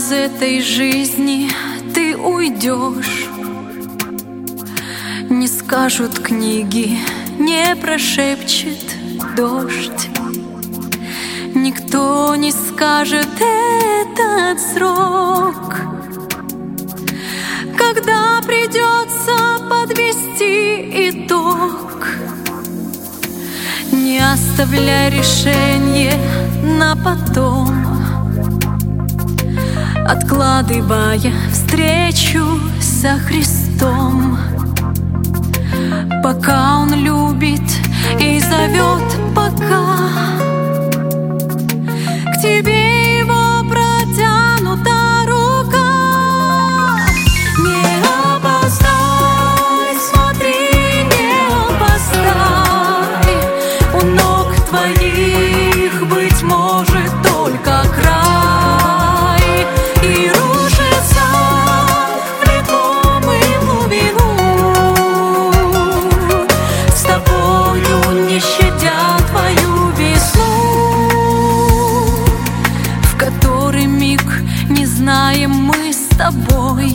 из этой жизни ты уйдешь. Не скажут книги, не прошепчет дождь. Никто не скажет этот срок, когда придется подвести итог. Не оставляй решение на потом, откладывая встречу со Христом. Пока Он любит и зовет, пока к тебе Его протянута рука. Не опоздай, смотри, не опоздай. У ног твоих, быть может, только край, и рушится влекомый глубину. С тобою, не щадя твою весну, в который миг не знаем мы с тобой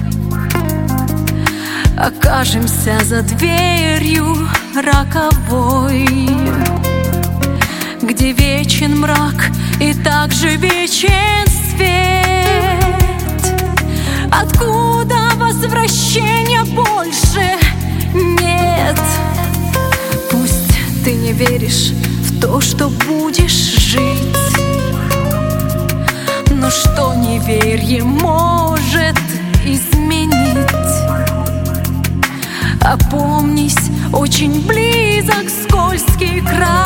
окажемся за дверью роковой, где вечен мрак и также вечен свет, откуда возвращения больше нет. Пусть ты не веришь в то, что будешь жить, но что неверие может изменить? Опомнись, очень близок скользкий край.